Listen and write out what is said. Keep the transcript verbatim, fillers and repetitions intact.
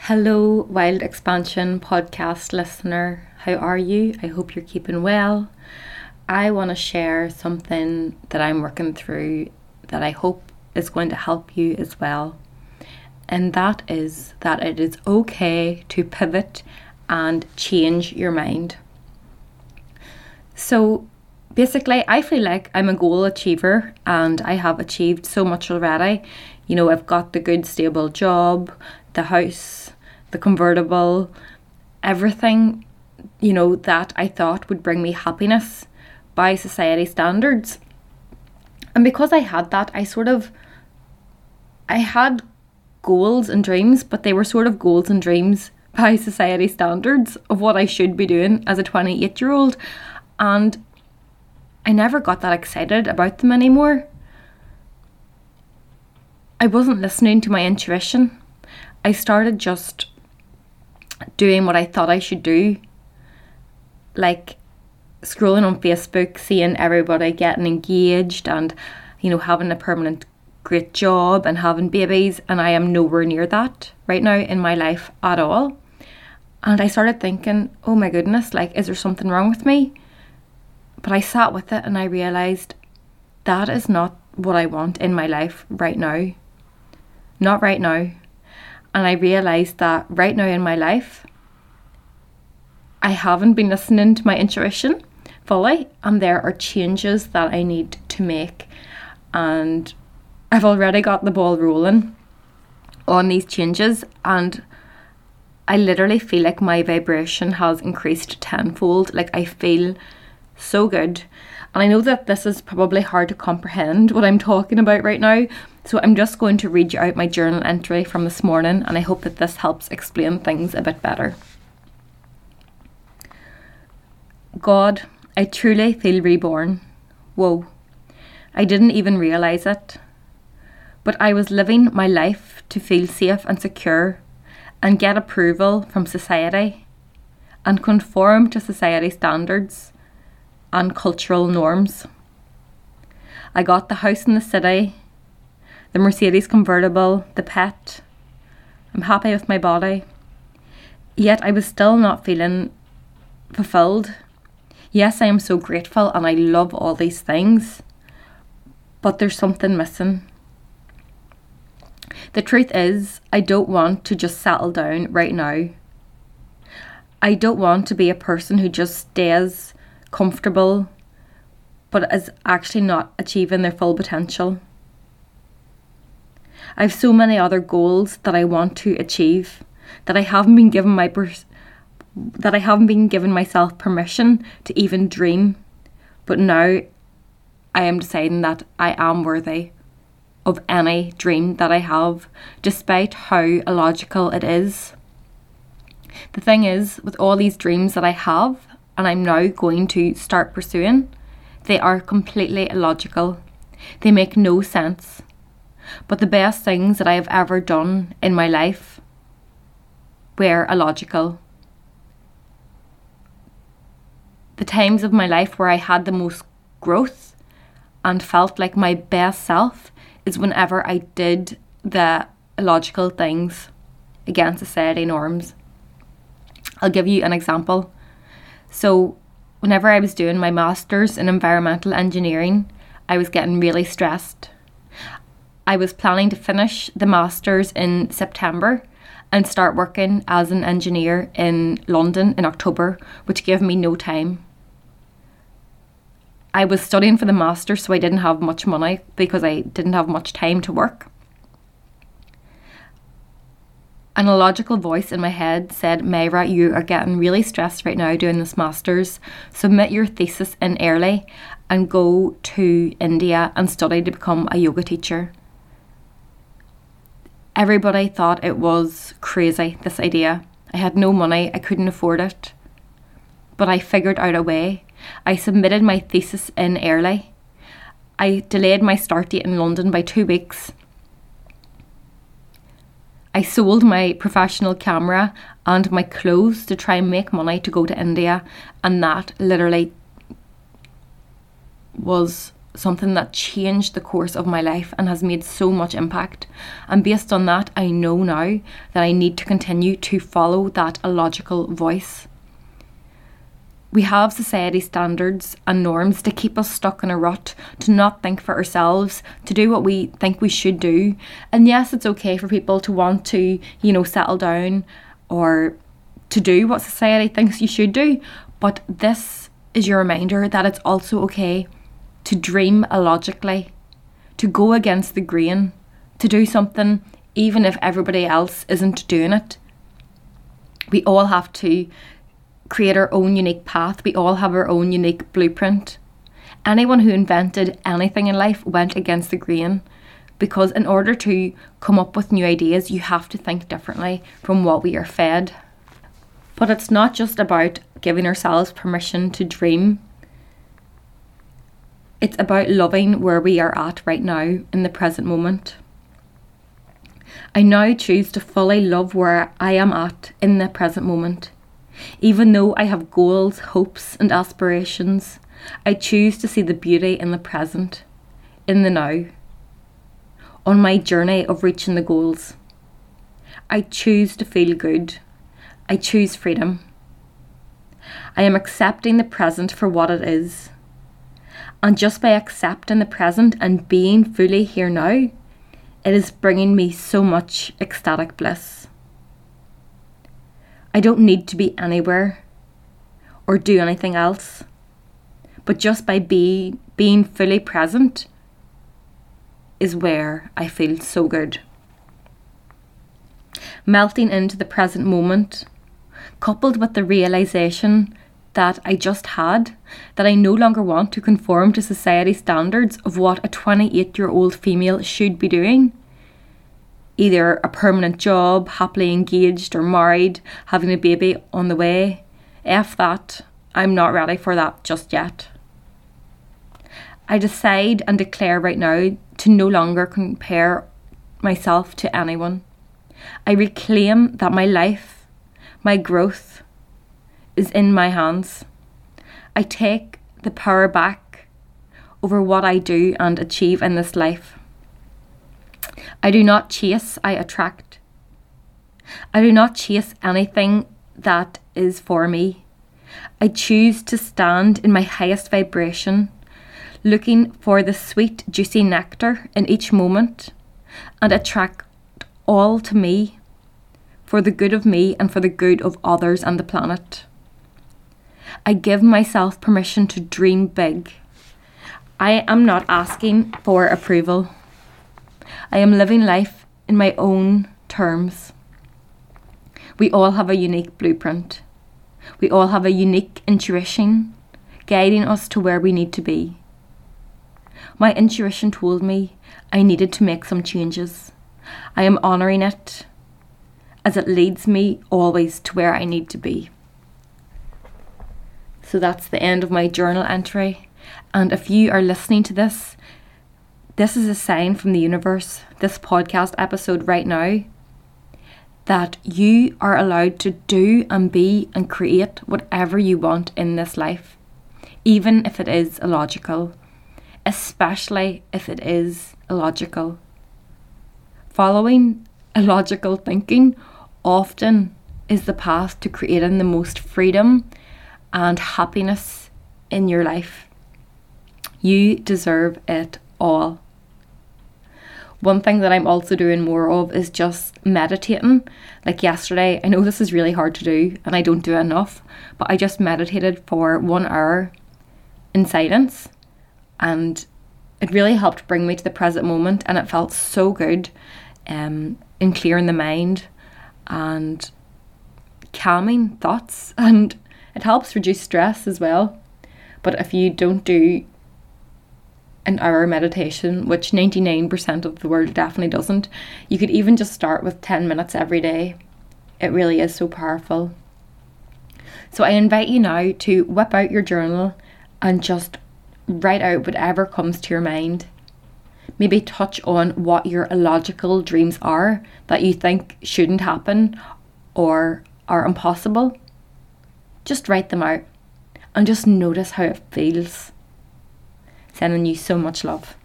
Hello, Wild Expansion podcast listener. How are you? I hope you're keeping well. I want to share something that I'm working through that I hope is going to help you as well. And that is that it is okay to pivot and change your mind. So basically, I feel like I'm a goal achiever and I have achieved so much already. You know, I've got the good stable job, the house, the convertible, everything, you know, that I thought would bring me happiness by society standards. And because I had that, I sort of, I had goals and dreams, but they were sort of goals and dreams by society standards of what I should be doing as a twenty-eight year old. And I never got that excited about them anymore. I wasn't listening to my intuition. I started just doing what I thought I should do, like scrolling on Facebook, seeing everybody getting engaged and, you know, having a permanent great job and having babies, and I am nowhere near that right now in my life at all. And I started thinking, oh my goodness, like, is there something wrong with me? But I sat with it and I realised that is not what I want in my life right now. Not right now. And I realised that right now in my life, I haven't been listening to my intuition fully, and there are changes that I need to make. And I've already got the ball rolling on these changes, and I literally feel like my vibration has increased tenfold. Like, I feel so good. And I know that this is probably hard to comprehend what I'm talking about right now. So I'm just going to read you out my journal entry from this morning, and I hope that this helps explain things a bit better. God, I truly feel reborn. Whoa. I didn't even realise it. But I was living my life to feel safe and secure and get approval from society and conform to society standards and cultural norms. I got the house in the city, the Mercedes convertible, the pet. I'm happy with my body. Yet I was still not feeling fulfilled. Yes, I am so grateful and I love all these things, but there's something missing. The truth is, I don't want to just settle down right now. I don't want to be a person who just stays comfortable but is actually not achieving their full potential. I have so many other goals that I want to achieve that I haven't been given my pers- that I haven't been given myself permission to even dream. But now I am deciding that I am worthy of any dream that I have, despite how illogical it is. The thing is, with all these dreams that I have and I'm now going to start pursuing, they are completely illogical. They make no sense. But the best things that I have ever done in my life were illogical. The times of my life where I had the most growth and felt like my best self is whenever I did the illogical things against society norms. I'll give you an example. So whenever I was doing my master's in environmental engineering, I was getting really stressed. I was planning to finish the master's in September and start working as an engineer in London in October, which gave me no time. I was studying for the master's, so I didn't have much money because I didn't have much time to work. An illogical voice in my head said, Myra, you are getting really stressed right now doing this master's. Submit your thesis in early and go to India and study to become a yoga teacher. Everybody thought it was crazy, this idea. I had no money, I couldn't afford it. But I figured out a way. I submitted my thesis in early. I delayed my start date in London by two weeks. I sold my professional camera and my clothes to try and make money to go to India, and that literally was something that changed the course of my life and has made so much impact. And based on that, I know now that I need to continue to follow that illogical voice. We have society standards and norms to keep us stuck in a rut, to not think for ourselves, to do what we think we should do. And yes, it's okay for people to want to, you know, settle down or to do what society thinks you should do. But this is your reminder that it's also okay to dream illogically, to go against the grain, to do something even if everybody else isn't doing it. We all have to create our own unique path. We all have our own unique blueprint. Anyone who invented anything in life went against the grain, because in order to come up with new ideas, you have to think differently from what we are fed. But it's not just about giving ourselves permission to dream. It's about loving where we are at right now in the present moment. I now choose to fully love where I am at in the present moment. Even though I have goals, hopes and aspirations, I choose to see the beauty in the present, in the now, on my journey of reaching the goals. I choose to feel good. I choose freedom. I am accepting the present for what it is. And just by accepting the present and being fully here now, it is bringing me so much ecstatic bliss. I don't need to be anywhere or do anything else, but just by be, being fully present is where I feel so good. Melting into the present moment, coupled with the realisation that I just had, that I no longer want to conform to society standards of what a twenty-eight-year-old female should be doing. Either a permanent job, happily engaged or married, having a baby on the way. F that, I'm not ready for that just yet. I decide and declare right now to no longer compare myself to anyone. I reclaim that my life, my growth, is in my hands. I take the power back over what I do and achieve in this life. I do not chase, I attract. I do not chase anything that is for me. I choose to stand in my highest vibration, looking for the sweet, juicy nectar in each moment, and attract all to me for the good of me and for the good of others and the planet. I give myself permission to dream big. I am not asking for approval. I am living life in my own terms. We all have a unique blueprint. We all have a unique intuition guiding us to where we need to be. My intuition told me I needed to make some changes. I am honouring it as it leads me always to where I need to be. So that's the end of my journal entry. And if you are listening to this, this is a sign from the universe, this podcast episode right now, that you are allowed to do and be and create whatever you want in this life, even if it is illogical, especially if it is illogical. Following illogical thinking often is the path to creating the most freedom and happiness in your life. You deserve it all. One thing that I'm also doing more of is just meditating. Like yesterday, I know this is really hard to do and I don't do it enough, but I just meditated for one hour in silence, and it really helped bring me to the present moment, and it felt so good um, in clearing the mind and calming thoughts, and it helps reduce stress as well. But if you don't do an hour meditation, which ninety-nine percent of the world definitely doesn't, you could even just start with ten minutes every day. It really is so powerful. So I invite you now to whip out your journal and just write out whatever comes to your mind. Maybe touch on what your illogical dreams are that you think shouldn't happen or are impossible. Just write them out and just notice how it feels. Sending you so much love.